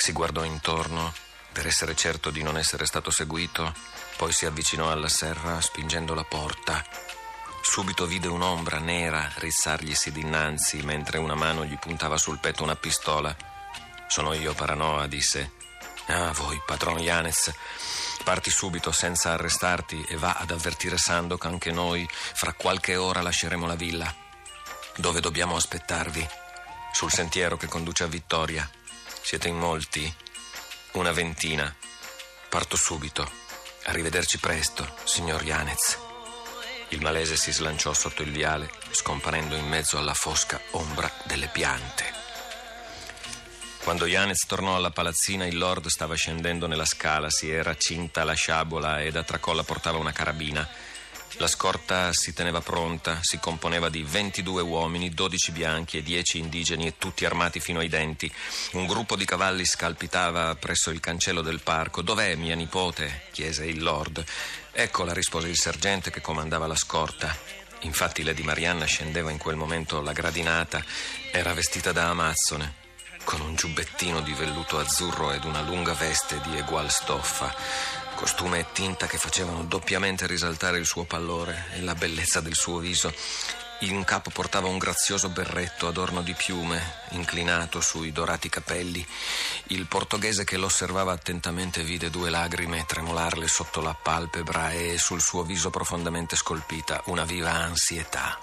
Si guardò intorno per essere certo di non essere stato seguito, poi si avvicinò alla serra spingendo la porta. Subito vide un'ombra nera rizzarglisi dinanzi mentre una mano gli puntava sul petto una pistola. «Sono io, Paranoa», disse. «Ah, voi, padron Yanez. Parti subito senza arrestarti e va ad avvertire Sandokan che noi fra qualche ora lasceremo la villa. Dove dobbiamo aspettarvi? Sul sentiero che conduce a Vittoria. Siete in molti? Una ventina. Parto subito. Arrivederci presto, signor Yanez». Il malese si slanciò sotto il viale, scomparendo in mezzo alla fosca ombra delle piante. Quando Yanez tornò alla palazzina, il lord stava scendendo nella scala, si era cinta la sciabola e da tracolla portava una carabina. La scorta si teneva pronta, si componeva di 22 uomini, 12 bianchi e 10 indigeni e tutti armati fino ai denti. Un gruppo di cavalli scalpitava presso il cancello del parco. «Dov'è mia nipote?» chiese il lord. «Eccola», rispose il sergente che comandava la scorta. Infatti Lady Marianna scendeva in quel momento la gradinata. Era vestita da amazzone, con un giubbettino di velluto azzurro ed una lunga veste di egual stoffa. Costume e tinta che facevano doppiamente risaltare il suo pallore e la bellezza del suo viso. In capo portava un grazioso berretto adorno di piume, inclinato sui dorati capelli. Il portoghese che l'osservava attentamente vide 2 lagrime tremolarle sotto la palpebra e sul suo viso profondamente scolpita una viva ansietà.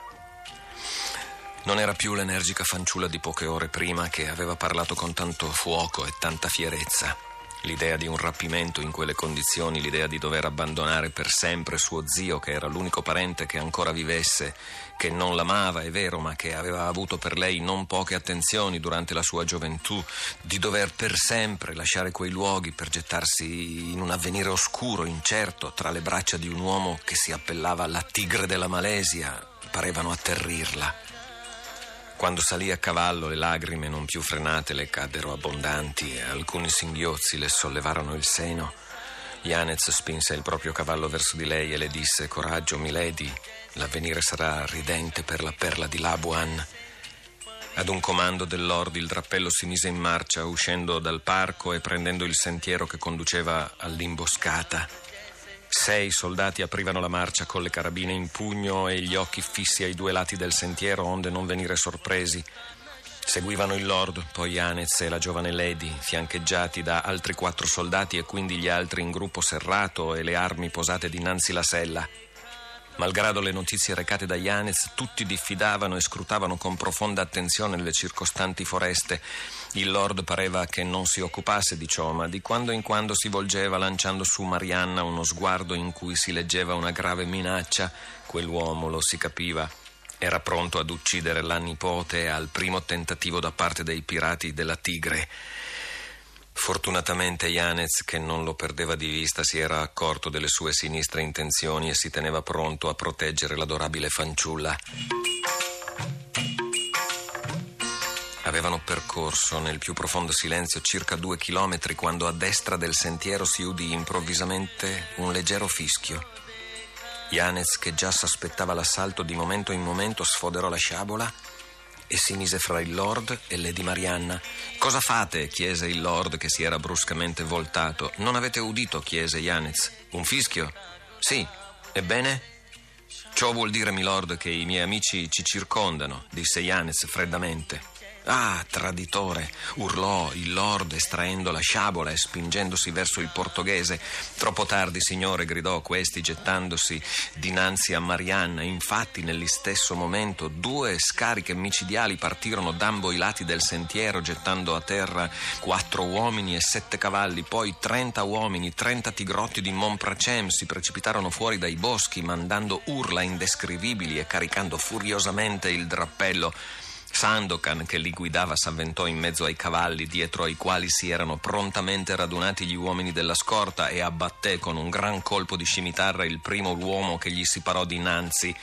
Non era più l'energica fanciulla di poche ore prima che aveva parlato con tanto fuoco e tanta fierezza. L'idea di un rapimento in quelle condizioni, l'idea di dover abbandonare per sempre suo zio, che era l'unico parente che ancora vivesse, che non l'amava, è vero, ma che aveva avuto per lei non poche attenzioni durante la sua gioventù, di dover per sempre lasciare quei luoghi per gettarsi in un avvenire oscuro, incerto, tra le braccia di un uomo che si appellava la tigre della Malesia, parevano atterrirla. Quando salì a cavallo le lagrime non più frenate le caddero abbondanti e alcuni singhiozzi le sollevarono il seno. Yanez spinse il proprio cavallo verso di lei e le disse: «Coraggio, milady, l'avvenire sarà ridente per la perla di Labuan». Ad un comando del lord il drappello si mise in marcia, uscendo dal parco e prendendo il sentiero che conduceva all'imboscata. 6 soldati aprivano la marcia con le carabine in pugno e gli occhi fissi ai 2 lati del sentiero onde non venire sorpresi. Seguivano il lord, poi Yanez e la giovane lady, fiancheggiati da altri 4 soldati e quindi gli altri in gruppo serrato e le armi posate dinanzi la sella. Malgrado le notizie recate da Yanez, tutti diffidavano e scrutavano con profonda attenzione le circostanti foreste. Il lord pareva che non si occupasse di ciò, ma di quando in quando si volgeva lanciando su Marianna uno sguardo in cui si leggeva una grave minaccia. Quell'uomo, lo si capiva, era pronto ad uccidere la nipote al primo tentativo da parte dei pirati della Tigre. Fortunatamente Yanez, che non lo perdeva di vista, si era accorto delle sue sinistre intenzioni e si teneva pronto a proteggere l'adorabile fanciulla. Avevano percorso nel più profondo silenzio circa 2 chilometri quando a destra del sentiero si udì improvvisamente un leggero fischio. Yanez, che già s'aspettava l'assalto, di momento in momento sfoderò la sciabola e si mise fra il lord e Lady Marianna. «Cosa fate?» chiese il lord, che si era bruscamente voltato. «Non avete udito?» chiese Yanez. «Un fischio?» «Sì. Ebbene?» «Ciò vuol dire, milord, che i miei amici ci circondano», disse Yanez freddamente. «Ah, traditore!» urlò il lord, estraendo la sciabola e spingendosi verso il portoghese. «Troppo tardi, signore!» gridò questi, gettandosi dinanzi a Marianna. Infatti, nell'istesso momento, 2 scariche micidiali partirono d'ambo i lati del sentiero, gettando a terra 4 uomini e 7 cavalli. Poi 30 uomini, 30 tigrotti di Montpracem si precipitarono fuori dai boschi, mandando urla indescrivibili e caricando furiosamente il drappello. Sandokan, che li guidava, s'avventò in mezzo ai cavalli, dietro ai quali si erano prontamente radunati gli uomini della scorta, e abbatté con un gran colpo di scimitarra il primo uomo che gli si parò dinanzi.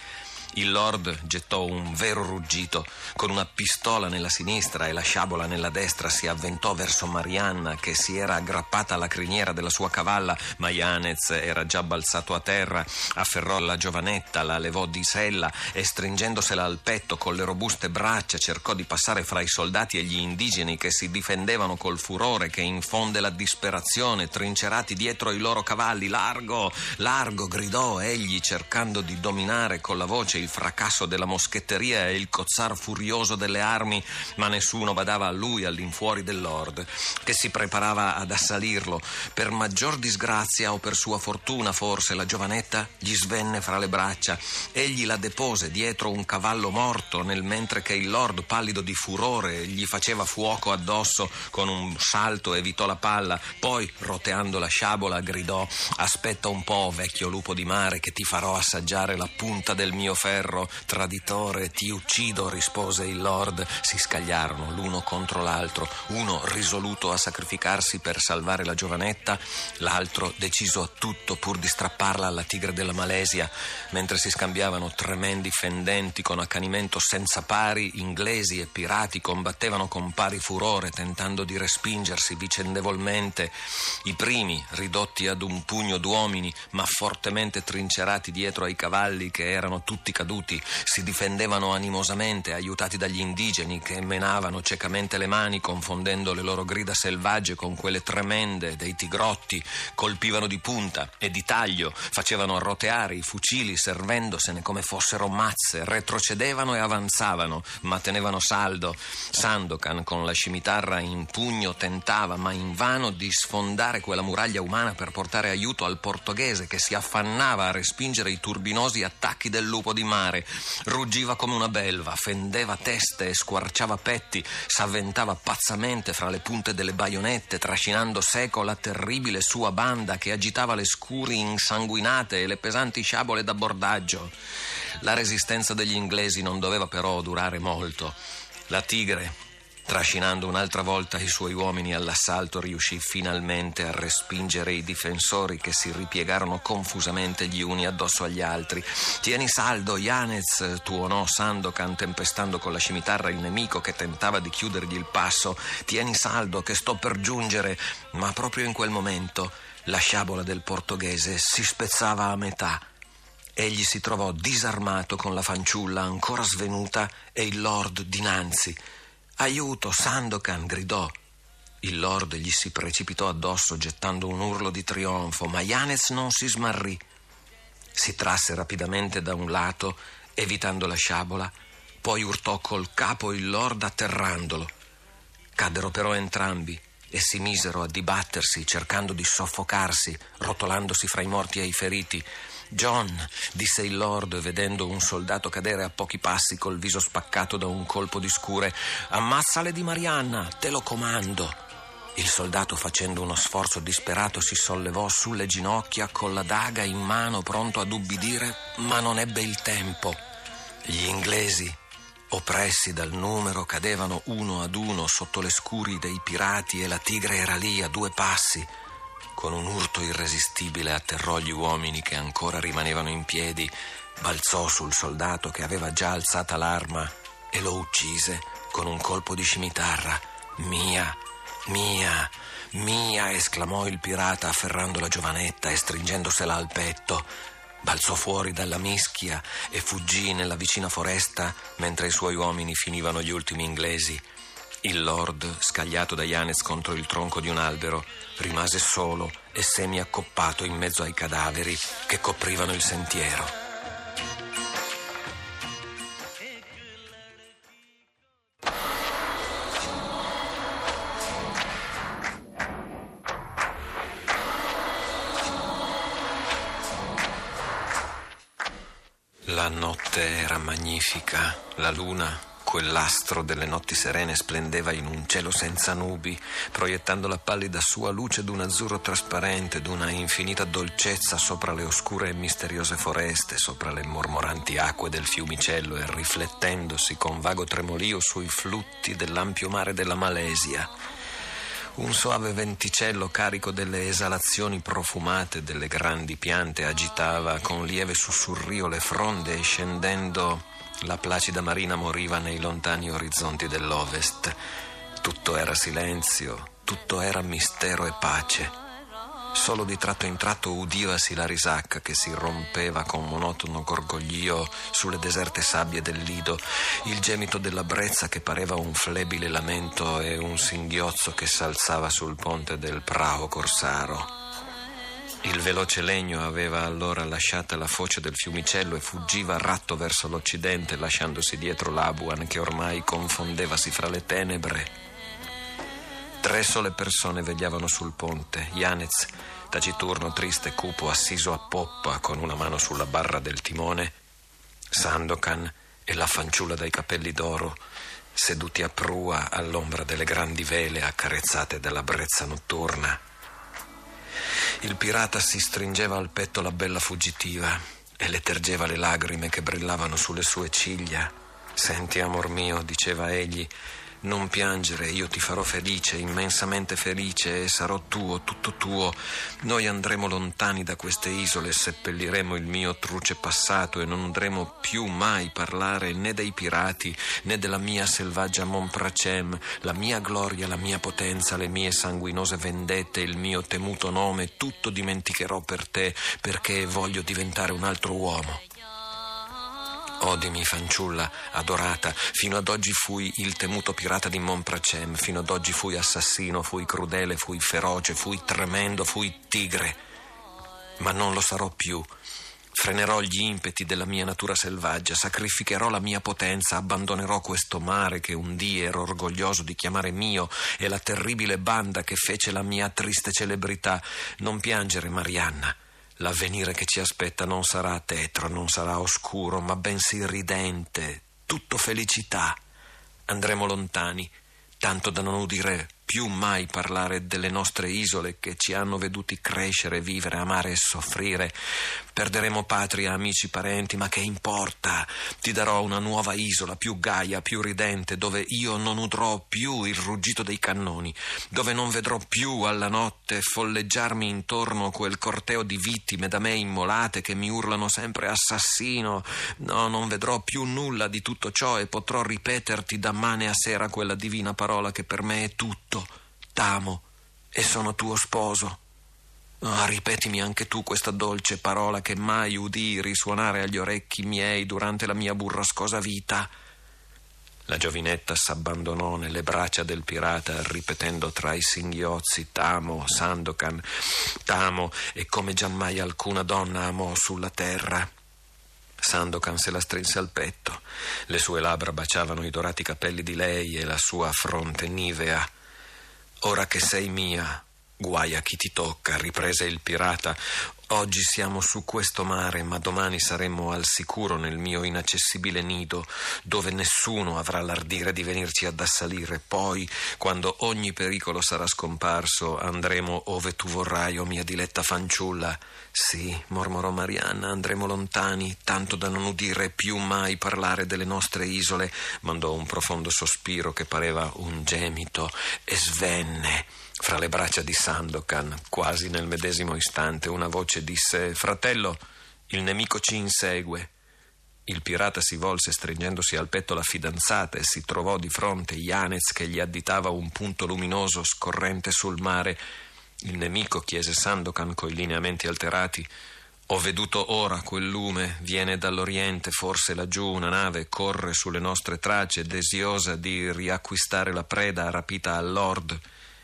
Il Lord gettò un vero ruggito. Con una pistola nella sinistra e la sciabola nella destra si avventò verso Marianna, che si era aggrappata alla criniera della sua cavalla, ma Yanez era già balzato a terra. Afferrò la giovanetta, la levò di sella e, stringendosela al petto con le robuste braccia, cercò di passare fra i soldati e gli indigeni che si difendevano col furore che infonde la disperazione, trincerati dietro i loro cavalli. Largo, largo, gridò egli, cercando di dominare con la voce il fracasso della moschetteria e il cozzar furioso delle armi, ma nessuno badava a lui all'infuori del Lord, che si preparava ad assalirlo. Per maggior disgrazia o per sua fortuna, forse, la giovanetta gli svenne fra le braccia. Egli la depose dietro un cavallo morto, nel mentre che il Lord, pallido di furore, gli faceva fuoco addosso. Con un salto evitò la palla, poi, roteando la sciabola, gridò: «Aspetta un po', vecchio lupo di mare, che ti farò assaggiare la punta del mio ferro». «Traditore, ti uccido», rispose il Lord. Si scagliarono l'uno contro l'altro, uno risoluto a sacrificarsi per salvare la giovanetta, l'altro deciso a tutto pur di strapparla alla tigre della Malesia. Mentre si scambiavano tremendi fendenti con accanimento senza pari, inglesi e pirati combattevano con pari furore, tentando di respingersi vicendevolmente. I primi, ridotti ad un pugno d'uomini, ma fortemente trincerati dietro ai cavalli che erano tutti caduti, si difendevano animosamente, aiutati dagli indigeni che menavano ciecamente le mani, confondendo le loro grida selvagge con quelle tremende dei tigrotti. Colpivano di punta e di taglio, facevano roteare i fucili servendosene come fossero mazze, retrocedevano e avanzavano, ma tenevano saldo. Sandokan, con la scimitarra in pugno, tentava, ma invano, di sfondare quella muraglia umana per portare aiuto al portoghese, che si affannava a respingere i turbinosi attacchi del lupo di mare. Ruggiva come una belva, fendeva teste e squarciava petti, s'avventava pazzamente fra le punte delle baionette, trascinando seco la terribile sua banda che agitava le scuri insanguinate e le pesanti sciabole d'abbordaggio. La resistenza degli inglesi non doveva però durare molto. La tigre, trascinando un'altra volta i suoi uomini all'assalto, riuscì finalmente a respingere i difensori, che si ripiegarono confusamente gli uni addosso agli altri. «Tieni saldo, Yanez», tuonò Sandokan, tempestando con la scimitarra il nemico che tentava di chiudergli il passo. «Tieni saldo, che sto per giungere». Ma proprio in quel momento la sciabola del portoghese si spezzava a metà. Egli si trovò disarmato, con la fanciulla ancora svenuta e il Lord dinanzi. «Aiuto, Sandokan», gridò. Il Lord gli si precipitò addosso gettando un urlo di trionfo, ma Yanez non si smarrì. Si trasse rapidamente da un lato, evitando la sciabola, poi urtò col capo il Lord atterrandolo. Caddero però entrambi e si misero a dibattersi, cercando di soffocarsi, rotolandosi fra i morti e i feriti. «John», disse il Lord, vedendo un soldato cadere a pochi passi col viso spaccato da un colpo di scure, «ammazza Lady Marianna, te lo comando». Il soldato, facendo uno sforzo disperato, si sollevò sulle ginocchia con la daga in mano, pronto ad ubbidire, ma non ebbe il tempo. Gli inglesi, oppressi dal numero, cadevano uno ad uno sotto le scuri dei pirati e la tigre era lì a 2 passi. Con un urto irresistibile atterrò gli uomini che ancora rimanevano in piedi, balzò sul soldato che aveva già alzata l'arma e lo uccise con un colpo di scimitarra. «Mia, mia, mia», esclamò il pirata, afferrando la giovanetta e stringendosela al petto. Balzò fuori dalla mischia e fuggì nella vicina foresta mentre i suoi uomini finivano gli ultimi inglesi. Il Lord, scagliato da Yanez contro il tronco di un albero, rimase solo e semi-accoppato in mezzo ai cadaveri che coprivano il sentiero. La notte era magnifica, la luna, quell'astro delle notti serene, splendeva in un cielo senza nubi, proiettando la pallida sua luce d'un azzurro trasparente, d'una infinita dolcezza sopra le oscure e misteriose foreste, sopra le mormoranti acque del fiumicello e riflettendosi con vago tremolio sui flutti dell'ampio mare della Malesia. Un soave venticello carico delle esalazioni profumate delle grandi piante agitava con lieve sussurrio le fronde e scendendo la placida marina moriva nei lontani orizzonti dell'ovest. Tutto era silenzio, tutto era mistero e pace. Solo di tratto in tratto udivasi la risacca che si rompeva con monotono gorgoglio sulle deserte sabbie del lido, il gemito della brezza che pareva un flebile lamento e un singhiozzo che s'alzava sul ponte del prao corsaro. Il veloce legno aveva allora lasciata la foce del fiumicello e fuggiva a ratto verso l'occidente, lasciandosi dietro l'Abuan che ormai confondevasi fra le tenebre. 3 sole persone vegliavano sul ponte: Yanez, taciturno, triste, cupo, assiso a poppa con una mano sulla barra del timone; Sandokan e la fanciulla dai capelli d'oro, seduti a prua all'ombra delle grandi vele accarezzate dalla brezza notturna. Il pirata si stringeva al petto la bella fuggitiva e le tergeva le lagrime che brillavano sulle sue ciglia. «Senti, amor mio», diceva egli, «non piangere, io ti farò felice, immensamente felice, e sarò tuo, tutto tuo. Noi andremo lontani da queste isole, seppelliremo il mio truce passato e non udremo più mai parlare né dei pirati né della mia selvaggia Monpracem. La mia gloria, la mia potenza, le mie sanguinose vendette, il mio temuto nome, tutto dimenticherò per te, perché voglio diventare un altro uomo». Odimi, fanciulla adorata, fino ad oggi fui il temuto pirata di Monpracem, fino ad oggi fui assassino, fui crudele, fui feroce, fui tremendo, fui tigre. Ma non lo sarò più. Frenerò gli impeti della mia natura selvaggia, sacrificherò la mia potenza, abbandonerò questo mare che un dì ero orgoglioso di chiamare mio e la terribile banda che fece la mia triste celebrità. Non piangere, Marianna. L'avvenire che ci aspetta non sarà tetro, non sarà oscuro, ma bensì ridente, tutto felicità. Andremo lontani, tanto da non udire più mai parlare delle nostre isole che ci hanno veduti crescere, vivere, amare e soffrire. Perderemo patria, amici, parenti, ma che importa? Ti darò una nuova isola, più gaia, più ridente, dove io non udrò più il ruggito dei cannoni, dove non vedrò più alla notte folleggiarmi intorno quel corteo di vittime da me immolate che mi urlano sempre assassino. No, non vedrò più nulla di tutto ciò e potrò ripeterti da mane a sera quella divina parola che per me è tutto. T'amo e sono tuo sposo. Ripetimi anche tu questa dolce parola che mai udii risuonare agli orecchi miei durante la mia burrascosa vita. La giovinetta s'abbandonò nelle braccia del pirata ripetendo tra i singhiozzi: t'amo, Sandokan, t'amo, e come giammai alcuna donna amò sulla terra. Sandokan se la strinse al petto, le sue labbra baciavano i dorati capelli di lei e la sua fronte nivea. «Ora che sei mia, guai a chi ti tocca», riprese il pirata. «Oggi siamo su questo mare, ma domani saremo al sicuro nel mio inaccessibile nido, dove nessuno avrà l'ardire di venirci ad assalire. Poi, quando ogni pericolo sarà scomparso, andremo ove tu vorrai, o mia diletta fanciulla». «Sì», mormorò Marianna, «andremo lontani, tanto da non udire più mai parlare delle nostre isole». Mandò un profondo sospiro che pareva un gemito e svenne. Fra le braccia di Sandokan, quasi nel medesimo istante, una voce disse: «Fratello, il nemico ci insegue». Il pirata si volse stringendosi al petto la fidanzata e si trovò di fronte Yanez che gli additava un punto luminoso scorrente sul mare. «Il nemico?» chiese Sandokan coi lineamenti alterati. «Ho veduto ora quel lume, viene dall'oriente, forse laggiù una nave corre sulle nostre tracce, desiosa di riacquistare la preda rapita al Lord».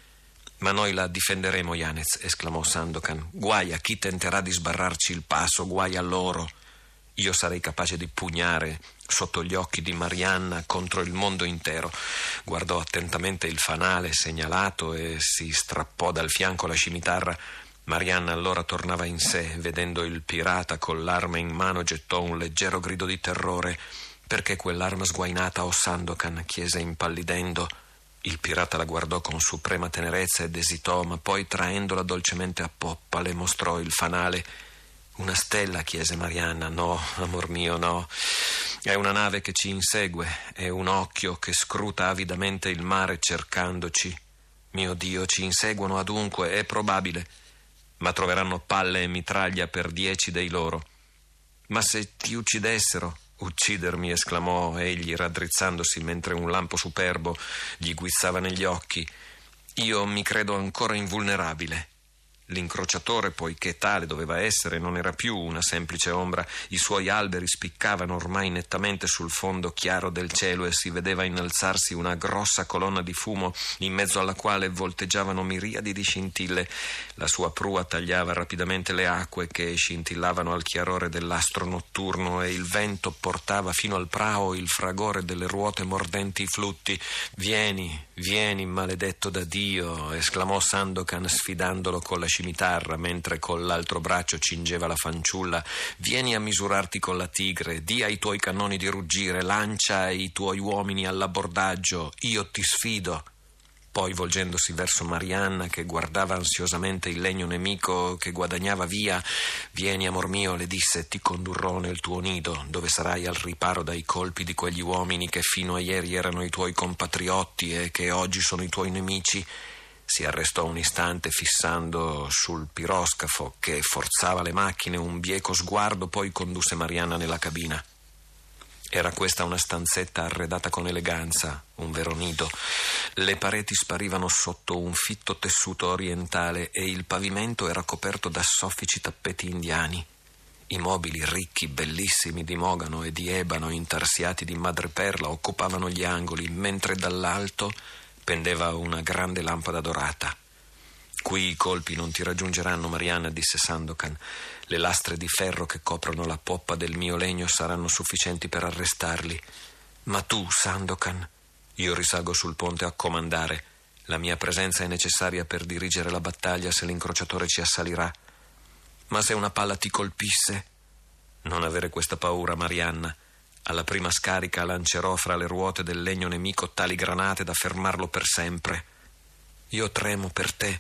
«Ma noi la difenderemo, Yanez», esclamò Sandokan. «Guai a chi tenterà di sbarrarci il passo, guai a loro. Io sarei capace di pugnare sotto gli occhi di Marianna contro il mondo intero». Guardò attentamente il fanale segnalato e si strappò dal fianco la scimitarra. Marianna allora tornava in sé. Vedendo il pirata con l'arma in mano gettò un leggero grido di terrore. «Perché quell'arma sguainata, o Sandokan?» chiese impallidendo. Il pirata la guardò con suprema tenerezza ed esitò, ma poi traendola dolcemente a poppa le mostrò il fanale. «Una stella?» chiese Marianna. «No, amor mio, no. È una nave che ci insegue, è un occhio che scruta avidamente il mare cercandoci». Mio Dio, ci inseguono adunque, è probabile, ma troveranno palle e mitraglia per 10 dei loro. Ma se ti uccidessero? Uccidermi, esclamò egli raddrizzandosi mentre un lampo superbo gli guizzava negli occhi. Io mi credo ancora invulnerabile. L'incrociatore, poiché tale doveva essere, non era più una semplice ombra. I suoi alberi spiccavano ormai nettamente sul fondo chiaro del cielo e si vedeva innalzarsi una grossa colonna di fumo in mezzo alla quale volteggiavano miriadi di scintille. La sua prua tagliava rapidamente le acque che scintillavano al chiarore dell'astro notturno e il vento portava fino al prao il fragore delle ruote mordenti i flutti. Vieni, vieni, maledetto da Dio, esclamò Sandokan sfidandolo con la scimitarra mentre con l'altro braccio cingeva la fanciulla. Vieni a misurarti con la tigre, di ai tuoi cannoni di ruggire, lancia i tuoi uomini all'abbordaggio, io ti sfido. Poi, volgendosi verso Marianna, che guardava ansiosamente il legno nemico che guadagnava via: vieni, amor mio, le disse, ti condurrò nel tuo nido, dove sarai al riparo dai colpi di quegli uomini che fino a ieri erano i tuoi compatriotti e che oggi sono i tuoi nemici. Si arrestò un istante fissando sul piroscafo che forzava le macchine un bieco sguardo, poi condusse Marianna nella cabina. Era questa una stanzetta arredata con eleganza, un vero nido. Le pareti sparivano sotto un fitto tessuto orientale e il pavimento era coperto da soffici tappeti indiani. I mobili ricchi, bellissimi di mogano e di ebano intarsiati di madreperla occupavano gli angoli, mentre dall'alto pendeva una grande lampada dorata. Qui i colpi non ti raggiungeranno, Marianna, disse Sandokan. Le lastre di ferro che coprono la poppa del mio legno saranno sufficienti per arrestarli. Ma tu, Sandokan? Io risalgo sul ponte a comandare. La mia presenza è necessaria per dirigere la battaglia se l'incrociatore ci assalirà. Ma se una palla ti colpisse? Non avere questa paura, Marianna. Alla prima scarica lancerò fra le ruote del legno nemico tali granate da fermarlo per sempre. Io tremo per te.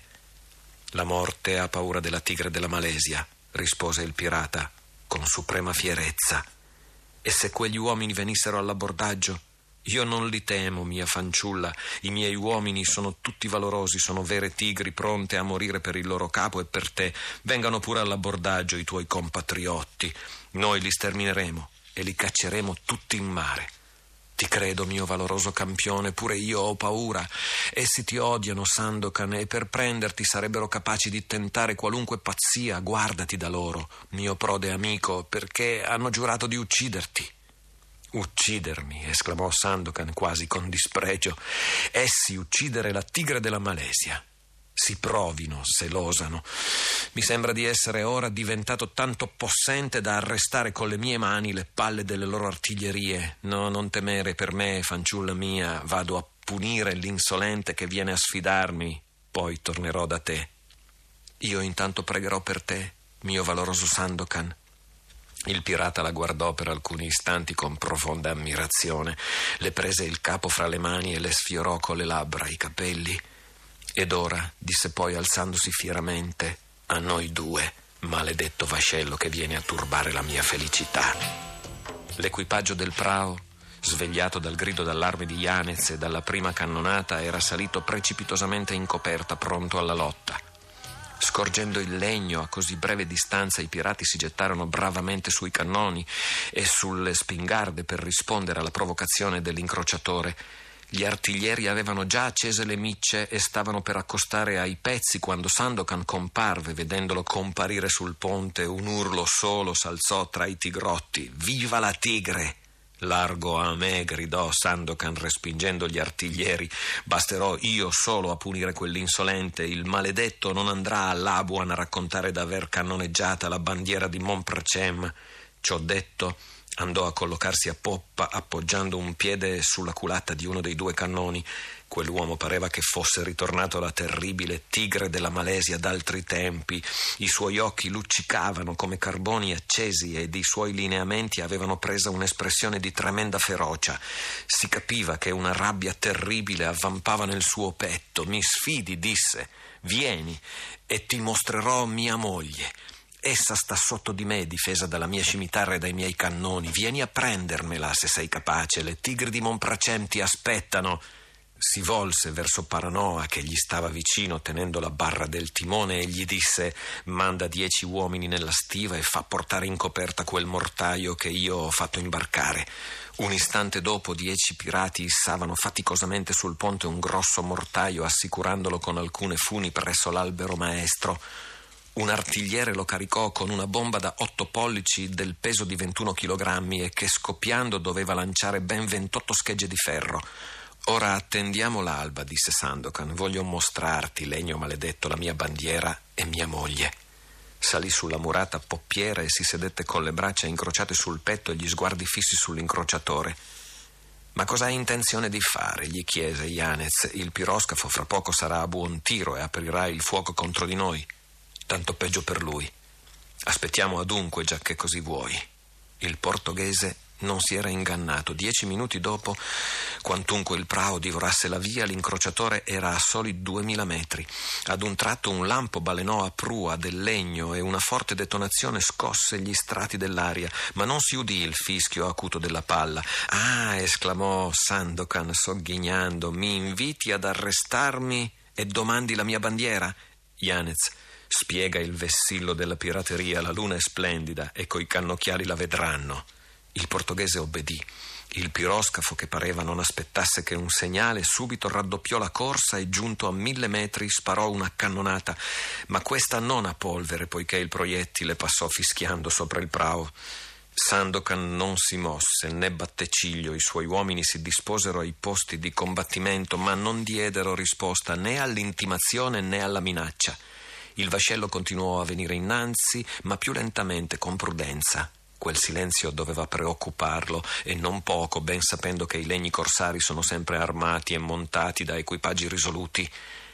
La morte ha paura della tigre della Malesia, rispose il pirata con suprema fierezza. E se quegli uomini venissero all'abbordaggio? Io non li temo, mia fanciulla. I miei uomini sono tutti valorosi, sono vere tigri pronte a morire per il loro capo e per te. Vengano pure all'abbordaggio i tuoi compatriotti. Noi li stermineremo e li cacceremo tutti in mare. Ti credo, mio valoroso campione, pure io ho paura. Essi ti odiano, Sandokan, e per prenderti sarebbero capaci di tentare qualunque pazzia. Guardati da loro, mio prode amico, perché hanno giurato di ucciderti. Uccidermi, esclamò Sandokan quasi con dispregio. Essi uccidere la tigre della Malesia. Si provino se l'osano. Mi sembra di essere ora diventato tanto possente da arrestare con le mie mani le palle delle loro artiglierie. No, non temere per me, fanciulla mia. Vado a punire l'insolente che viene a sfidarmi, poi tornerò da te. Io intanto pregherò per te, mio valoroso Sandokan. Il pirata la guardò per alcuni istanti con profonda ammirazione. Le prese il capo fra le mani e le sfiorò con le labbra i capelli. Ed ora, disse poi alzandosi fieramente, a noi due, maledetto vascello che viene a turbare la mia felicità. L'equipaggio del prao, svegliato dal grido d'allarme di Yanez e dalla prima cannonata, era salito precipitosamente in coperta, pronto alla lotta. Scorgendo il legno a così breve distanza, i pirati si gettarono bravamente sui cannoni e sulle spingarde per rispondere alla provocazione dell'incrociatore. Gli artiglieri avevano già accese le micce e stavano per accostare ai pezzi quando Sandokan comparve. Vedendolo comparire sul ponte, un urlo solo s'alzò tra i tigrotti. «Viva la tigre!» «Largo a me», gridò Sandokan respingendo gli artiglieri. «Basterò io solo a punire quell'insolente. Il maledetto non andrà all'Abuan a raccontare d'aver cannoneggiata la bandiera di Monpracem». Ciò detto, andò a collocarsi a poppa appoggiando un piede sulla culata di uno dei due cannoni. Quell'uomo pareva che fosse ritornato la terribile tigre della Malesia d'altri tempi. I suoi occhi luccicavano come carboni accesi ed i suoi lineamenti avevano preso un'espressione di tremenda ferocia. Si capiva che una rabbia terribile avvampava nel suo petto. «Mi sfidi», disse, «vieni e ti mostrerò mia moglie. Essa sta sotto di me, difesa dalla mia scimitarra e dai miei cannoni. Vieni a prendermela se sei capace. Le tigri di Monpracem ti aspettano». si volse verso Paranoa, che gli stava vicino tenendo la barra del timone, e gli disse: manda 10 uomini nella stiva e fa portare in coperta quel mortaio che io ho fatto imbarcare. Un istante dopo 10 pirati issavano faticosamente sul ponte un grosso mortaio, assicurandolo con alcune funi presso l'albero maestro. Un artigliere lo caricò con una bomba da 8 pollici del peso di 21 chilogrammi e che, scoppiando, doveva lanciare ben 28 schegge di ferro. Ora attendiamo l'alba, disse Sandokan. Voglio mostrarti, legno maledetto, la mia bandiera e mia moglie. Salì sulla murata poppiera e si sedette con le braccia incrociate sul petto e gli sguardi fissi sull'incrociatore. Ma cosa hai intenzione di fare? Gli chiese Yanez. Il piroscafo fra poco sarà a buon tiro e aprirà il fuoco contro di noi. Tanto peggio per lui. Aspettiamo adunque, giacché così vuoi. Il portoghese non si era ingannato. 10 minuti dopo, quantunque il prao divorasse la via, l'incrociatore era a soli 2000 metri. Ad un tratto un lampo balenò a prua del legno e una forte detonazione scosse gli strati dell'aria, ma non si udì il fischio acuto della palla. «Ah!» esclamò Sandokan sogghignando. «Mi inviti ad arrestarmi e domandi la mia bandiera?» Yanez: «Spiega il vessillo della pirateria, la luna è splendida e coi cannocchiali la vedranno». Il portoghese obbedì. Il piroscafo, che pareva non aspettasse che un segnale, subito raddoppiò la corsa e, giunto a 1000 metri, sparò una cannonata, ma questa non a polvere, poiché il proiettile passò fischiando sopra il prao. Sandokan non si mosse né batté ciglio. I suoi uomini si disposero ai posti di combattimento, ma non diedero risposta né all'intimazione né alla minaccia. Il vascello continuò a venire innanzi, ma più lentamente, con prudenza. Quel silenzio doveva preoccuparlo, e non poco, ben sapendo che i legni corsari sono sempre armati e montati da equipaggi risoluti.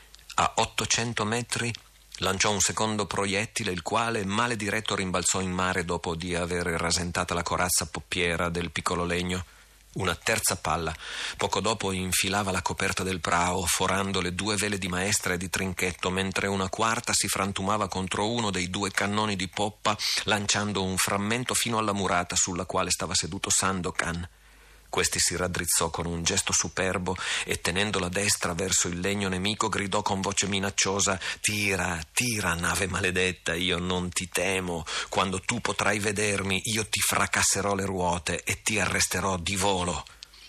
A 800 metri lanciò un secondo proiettile, il quale, male diretto, rimbalzò in mare dopo di aver rasentata la corazza poppiera del piccolo legno. Una terza palla poco dopo infilava la coperta del prao, forando le 2 vele di maestra e di trinchetto, mentre una quarta si frantumava contro uno dei 2 cannoni di poppa, lanciando un frammento fino alla murata sulla quale stava seduto Sandokan. Questi si raddrizzò con un gesto superbo e, tenendo la destra verso il legno nemico, gridò con voce minacciosa: «Tira, tira, nave maledetta, io non ti temo. Quando tu potrai vedermi, io ti fracasserò le ruote e ti arresterò di volo».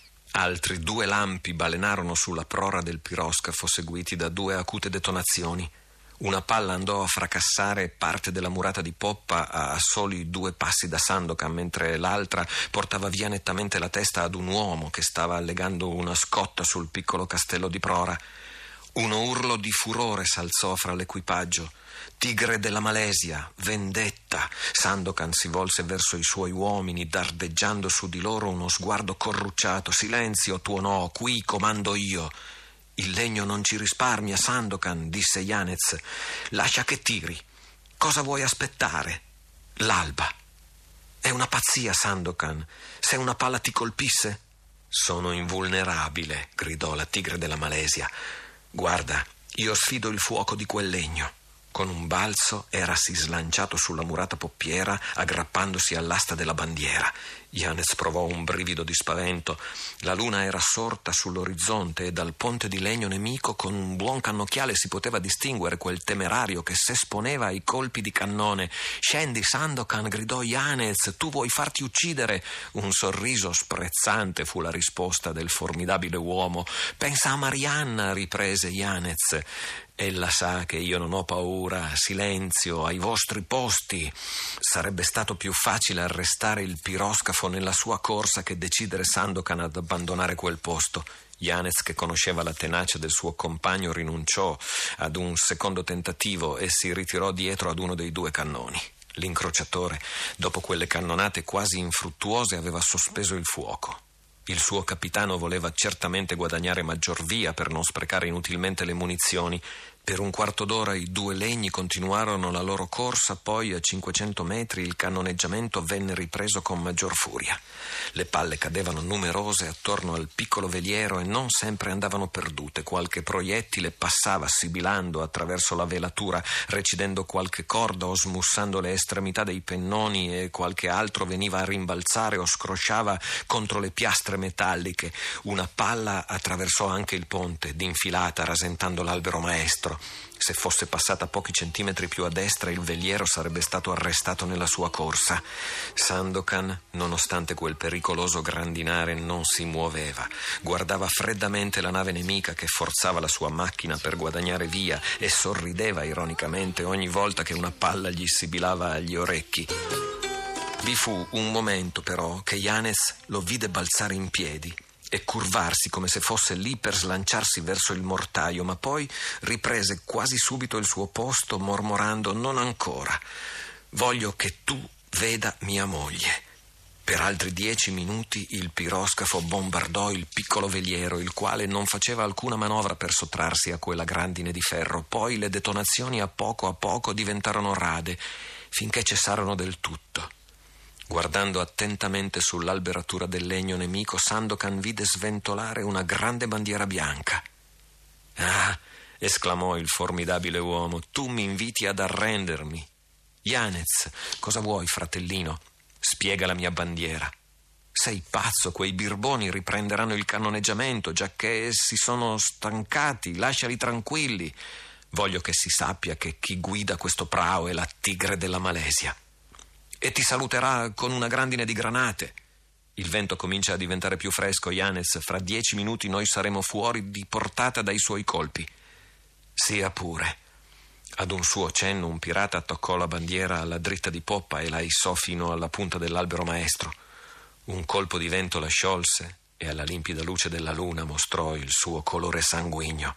Altri 2 lampi balenarono sulla prora del piroscafo, seguiti da 2 acute detonazioni. Una palla andò a fracassare parte della murata di poppa a soli 2 passi da Sandokan, mentre l'altra portava via nettamente la testa ad un uomo che stava allegando una scotta sul piccolo castello di prora. Uno urlo di furore s'alzò fra l'equipaggio. «Tigre della Malesia, vendetta!» Sandokan si volse verso i suoi uomini, dardeggiando su di loro uno sguardo corrucciato. «Silenzio!» tuonò. «Qui comando io!» «Il legno non ci risparmia, Sandokan», disse Yanez. «Lascia che tiri. Cosa vuoi aspettare?» «L'alba». «È una pazzia, Sandokan. Se una palla ti colpisse?» «Sono invulnerabile», gridò la tigre della Malesia. «Guarda, io sfido il fuoco di quel legno». Con un balzo erasi slanciato sulla murata poppiera, aggrappandosi all'asta della bandiera. Yanez provò un brivido di spavento. La luna era sorta sull'orizzonte e dal ponte di legno nemico, con un buon cannocchiale, si poteva distinguere quel temerario che s'esponeva ai colpi di cannone. «Scendi, Sandokan», gridò Yanez, «tu vuoi farti uccidere?» Un sorriso sprezzante fu la risposta del formidabile uomo. «Pensa a Marianna», riprese Yanez. «Ella sa che io non ho paura. Silenzio, ai vostri posti». Sarebbe stato più facile arrestare il piroscafo nella sua corsa che decidere Sandokan ad abbandonare quel posto. Yanez, che conosceva la tenacia del suo compagno, rinunciò ad un secondo tentativo e si ritirò dietro ad uno dei 2 cannoni. L'incrociatore, dopo quelle cannonate quasi infruttuose, aveva sospeso il fuoco. Il suo capitano voleva certamente guadagnare maggior via per non sprecare inutilmente le munizioni, Per un quarto d'ora i due legni continuarono la loro corsa, poi a 500 metri il cannoneggiamento venne ripreso con maggior furia. Le palle cadevano numerose attorno al piccolo veliero e non sempre andavano perdute. Qualche proiettile passava sibilando attraverso la velatura, recidendo qualche corda o smussando le estremità dei pennoni, e qualche altro veniva a rimbalzare o scrosciava contro le piastre metalliche. Una palla attraversò anche il ponte, d'infilata, rasentando l'albero maestro. Se fosse passata pochi centimetri più a destra, il veliero sarebbe stato arrestato nella sua corsa. Sandokan, nonostante quel pericoloso grandinare, non si muoveva. Guardava freddamente la nave nemica che forzava la sua macchina per guadagnare via e sorrideva ironicamente ogni volta che una palla gli sibilava agli orecchi. Vi fu un momento però che Yanez lo vide balzare in piedi e curvarsi come se fosse lì per slanciarsi verso il mortaio, ma poi riprese quasi subito il suo posto mormorando: non ancora, voglio che tu veda mia moglie. Per altri 10 minuti il piroscafo bombardò il piccolo veliero, il quale non faceva alcuna manovra per sottrarsi a quella grandine di ferro. Poi le detonazioni a poco diventarono rade, finché cessarono del tutto. Guardando attentamente sull'alberatura del legno nemico, Sandokan vide sventolare una grande bandiera bianca. «Ah!» esclamò il formidabile uomo, «tu mi inviti ad arrendermi. Yanez, cosa vuoi, fratellino? Spiega la mia bandiera». «Sei pazzo, quei birboni riprenderanno il cannoneggiamento, giacché si sono stancati, lasciali tranquilli. Voglio che si sappia che chi guida questo prao è la Tigre della Malesia. E ti saluterà con una grandine di granate. Il vento comincia a diventare più fresco, Yanez. Fra 10 minuti noi saremo fuori di portata dai suoi colpi». «Sia pure». Ad un suo cenno un pirata attaccò la bandiera alla dritta di poppa e la issò fino alla punta dell'albero maestro. Un colpo di vento la sciolse e alla limpida luce della luna mostrò il suo colore sanguigno.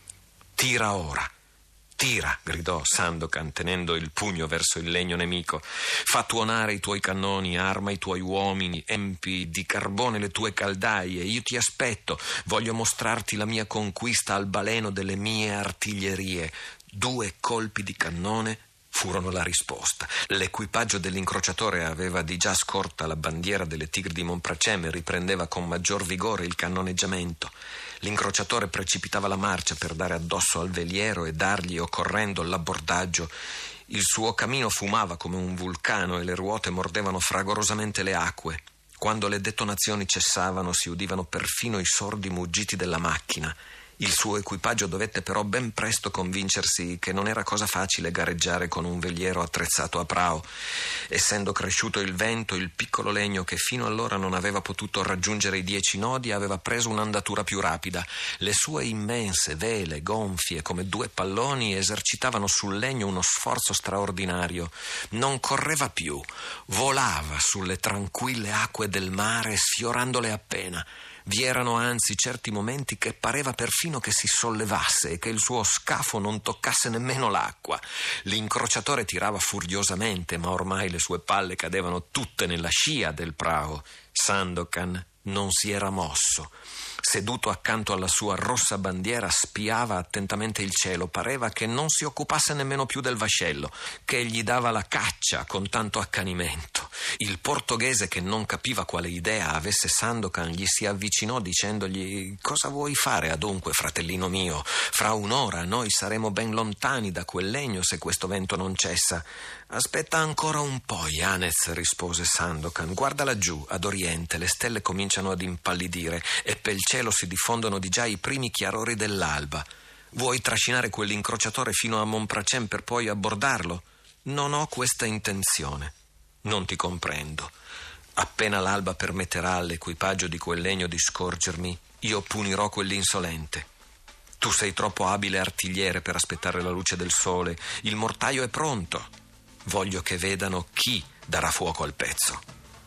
«Tira ora! Tira!» gridò Sandokan, tenendo il pugno verso il legno nemico. «Fa tuonare i tuoi cannoni, arma i tuoi uomini, empi di carbone le tue caldaie. Io ti aspetto, voglio mostrarti la mia conquista al baleno delle mie artiglierie». 2 colpi di cannone furono la risposta. L'equipaggio dell'incrociatore aveva di già scorta la bandiera delle Tigri di Monpracem e riprendeva con maggior vigore il cannoneggiamento. L'incrociatore precipitava la marcia per dare addosso al veliero e dargli, occorrendo, l'abbordaggio. Il suo camino fumava come un vulcano e le ruote mordevano fragorosamente le acque. Quando le detonazioni cessavano si udivano perfino i sordi muggiti della macchina. Il suo equipaggio dovette però ben presto convincersi che non era cosa facile gareggiare con un veliero attrezzato a prao. Essendo cresciuto il vento, il piccolo legno che fino allora non aveva potuto raggiungere i 10 nodi aveva preso un'andatura più rapida. Le sue immense vele, gonfie come 2 palloni, esercitavano sul legno uno sforzo straordinario. Non correva più, volava sulle tranquille acque del mare, sfiorandole appena. Vi erano anzi certi momenti che pareva perfino che si sollevasse e che il suo scafo non toccasse nemmeno l'acqua. L'incrociatore tirava furiosamente, ma ormai le sue palle cadevano tutte nella scia del prao. Sandokan non si era mosso. Seduto accanto alla sua rossa bandiera, spiava attentamente il cielo. Pareva che non si occupasse nemmeno più del vascello, che gli dava la caccia con tanto accanimento. Il portoghese, che non capiva quale idea avesse Sandokan, gli si avvicinò dicendogli: «Cosa vuoi fare adunque, fratellino mio? Fra un'ora noi saremo ben lontani da quel legno se questo vento non cessa». «Aspetta ancora un po', Yanez», rispose Sandokan. «Guarda laggiù, ad oriente, le stelle cominciano ad impallidire e pel cielo si diffondono di già i primi chiarori dell'alba. Vuoi trascinare quell'incrociatore fino a Monpracem per poi abbordarlo?» «Non ho questa intenzione». «Non ti comprendo. Appena l'alba permetterà all'equipaggio di quel legno di scorgermi, io punirò quell'insolente. Tu sei troppo abile artigliere per aspettare la luce del sole. Il mortaio è pronto. Voglio che vedano chi darà fuoco al pezzo.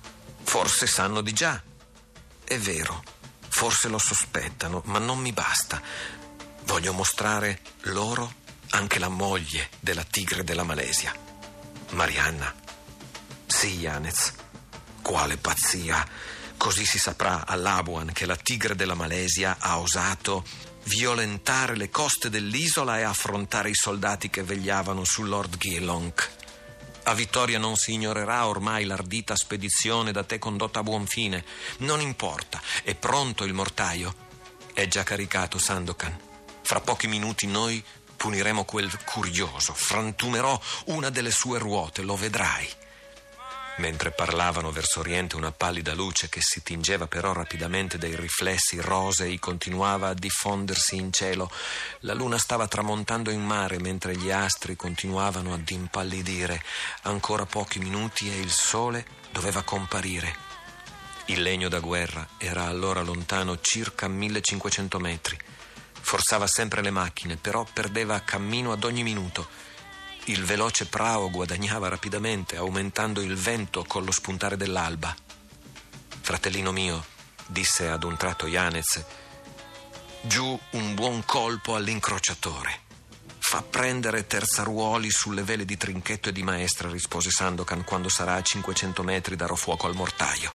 Forse sanno di già. È vero, forse lo sospettano, ma non mi basta. Voglio mostrare loro anche la moglie della Tigre della Malesia, Marianna». «Sì, Yanez». «Quale pazzia! Così si saprà a Labuan che la Tigre della Malesia ha osato violentare le coste dell'isola e affrontare i soldati che vegliavano su Lord Geelonk. A Vittoria non si ignorerà ormai l'ardita spedizione da te condotta a buon fine. Non importa, è pronto il mortaio. È già caricato, Sandokan. Fra pochi minuti noi puniremo quel curioso. Frantumerò una delle sue ruote, lo vedrai. Mentre parlavano verso oriente, una pallida luce che si tingeva però rapidamente dai riflessi rosei continuava a diffondersi in cielo. La luna stava tramontando in mare mentre gli astri continuavano ad impallidire. Ancora pochi minuti e il sole doveva comparire. Il legno da guerra era allora lontano circa 1500 metri. Forzava sempre le macchine, però perdeva cammino ad ogni minuto. Il veloce prao guadagnava rapidamente, aumentando il vento con lo spuntare dell'alba. Fratellino mio, disse ad un tratto Yanez, giù un buon colpo all'incrociatore. Fa prendere terzaruoli sulle vele di Trinchetto e di Maestra, rispose Sandokan. Quando sarà a 500 metri darò fuoco al mortaio.